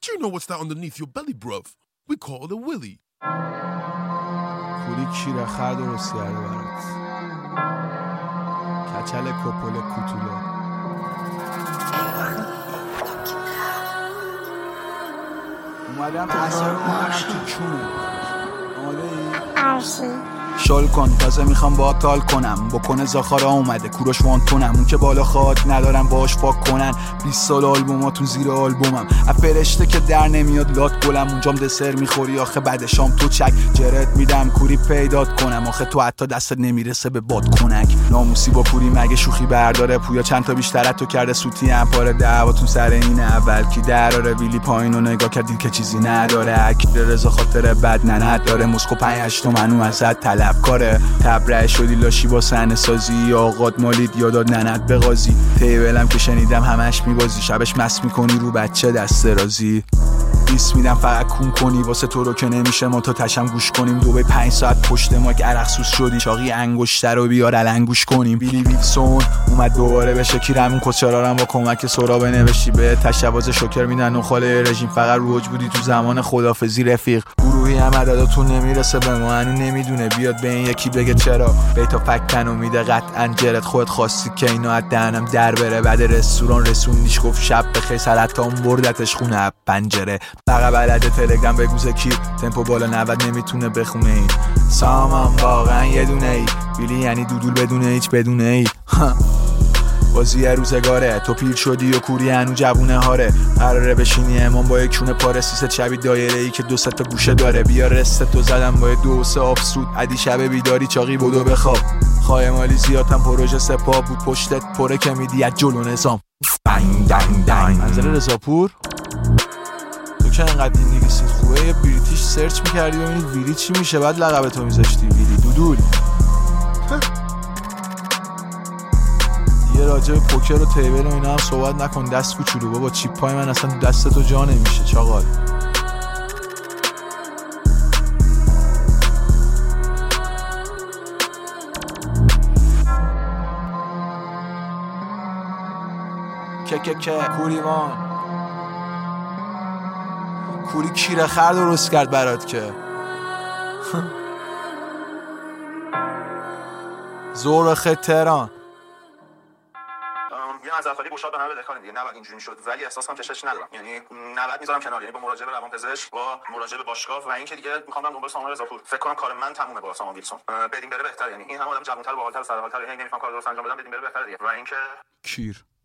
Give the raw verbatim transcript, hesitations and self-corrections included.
Do you know what's that underneath your belly, bruv? We call it a willy. کوری کیره خر درست کرده برات. کچل کپل کوتوله. اومدم تو منم تو چونه. آماده ای؟ عرشی شال کن تازه میخوام با تال کنم بکنه زاخارا اومده کوروش وانتونم اون که بالا خواد ندارم باش پاک کنن بیست سال آلبوماتون زیر آلبومم فرشته که در نمیاد لات گلم اونجام دسر میخوری آخه بعد شام تو چک جرت میدم کوری پیدات کنم آخه تو حتی دستت نمیرسه به باد کنک ناموسی با کوری مگه شوخی برداره پویا چند تا بیشتر تو کرده سوتی ام پاره دعواتون سر این اول کی دراره ویلی پایینو نگاه کردید که چیزی نداره اکید رضا خاطر بد ننت داره مسکو پنج هشت تومنو ازت طلب کاره تبرئه شدی لاشی با صحنه سازی آقاد مالید یاداد ننت به قاضی تیبلم که شنیدم همش میبازی شبش مست میکنی رو بچه دست رازی بیس میدم فقط کون کنی واسه تو رو که نمیشه ما تا تشم گوش کنیم دو به پنج ساعت پشت ماک عرقسوس شدی چاقی انگشتر رو بیار الانگوش کنیم بیلی ویلسون اومد دوباره بشه کیرمون کسچرارم با کمک سورا بنوشتی به تشواز شکر میدن و خاله رژیم فقط روج بودی تو زمان خدافزی رفیق گروهی هم عدداتون نمیرسه به ما هنو نمیدونه بیاد به این یکی بگه چرا بیتا فکتن و میده قطعا جرت خود خواستی که اینو از دهنم در بره بعد رستوران رسوندیش گفت شب بخیر سرطان بردتش خونه پنجره بقا بلده تلگرام بگو زکیر تمپو بالا نود نمیتونه بخونه این سامان واقعا یه دونه ای بیلی یعنی دودول بدونه هیچ بدونه ای بازی روزگاره تو پیر شدی و کوری هنو جوونه هاره قراره بشینی امان با یک کونه پاره سیست شبی دایره ای که دو ست تا گوشه داره بیا رست تو زدم با دو سه آبسود عدی شب بیداری چاقی بودو بخواب خواهی مالی زیادم پروژه سپاه بود پشتت پره که میدی از جلو نظام دنگ دنگ دنگ منظر رضاپور تو که انقدر این نگیسید خوبه یه بریتیش سرچ میکردی ببینید ویلی چی میشه بعد لقب تو میذاشتی ویلی دودول یه راجع به پوکر و تیبل و اینا هم صحبت نکن دست کوچولو بابا چیپ پای من اصلا دست تو جا نمیشه چاقال که که که کوریوان کوری کیره خر درست کرد برات که زور خط تهران یه از افعالی گشاد به همه بدهکاریم دیگه نباید اینجوری شد ولی احساس کنم چشش ندارم یعنی نباید میذارم کنار یعنی با مراجعه به روانپزشک با مراجعه به باشگاه و اینکه دیگه میخوام برم دنبال سامان رضاپور فکر کنم کار من تمومه با سامان ویلسون بدین بره بهتره یعنی این هم آدم جوان‌تر و باحال‌تر و سرحال‌تر یعنی نمیفهم کار درست انجام بدم بدین بره بهتره دیگه و اینکه کیر